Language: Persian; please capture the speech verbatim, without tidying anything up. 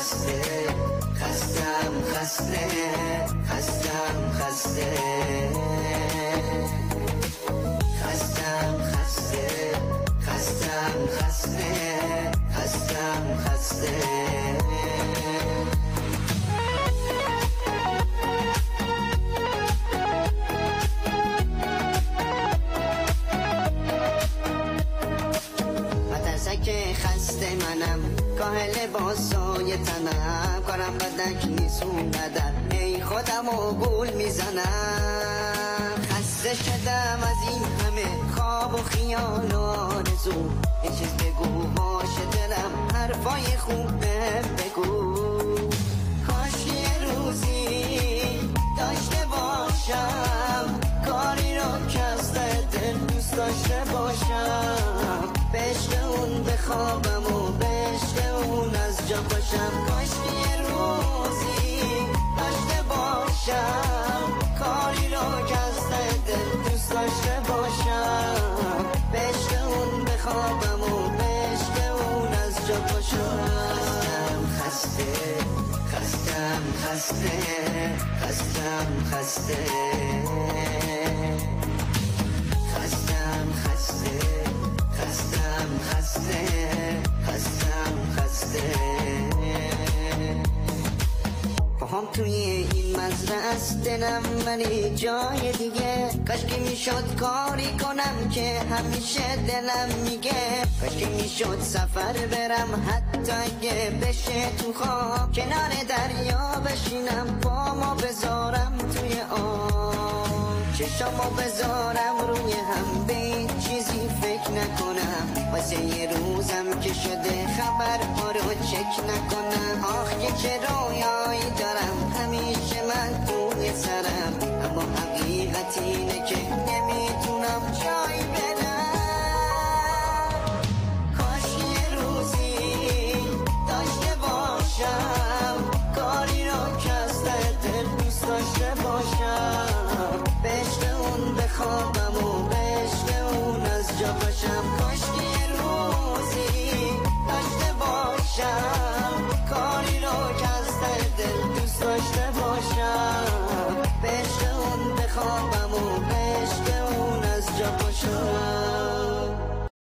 خسته خستم خسته خستم خسته خستم خسته خستم خسته خستم خسته خسته منم کاهل باسای تنم کارم بدک نیست اونقدر ای خودم و گول میزنم خسته شدم از این همه خواب و خیال و آرزو یه چیز بگو باشه دلم حرفای خوب بگو کاش یه روزی داشته باشم کاری رو که از دل دوست داشته باشم به عشق اون بخوابم و به عشق اون از جا باشم کاش یه روزی داشته باشم کاری رو که از دل دوست داشته باشم به عشق اون بخوابم و به عشق اون از جا باشم خسته خستم خسته خستم خسته خستم خسته خستم خسته خستم خسته پاهم توی این مزرعه است دلم ولی جای دیگه کاش که میشد کاری کنم که همیشه دلم میگه کاش که میشد سفر برم حتی اگه بشه تو خواب کنار دریا بشینم پامو بذارم توی آب چشامو بذارم روی هم به چیزی فکر نکنم واسه یه روزم که شده خبرها رو چک نکنم آخ که چه رویایی دارم همیشه من توی سرم اما حقیقت اینه که نمیتونم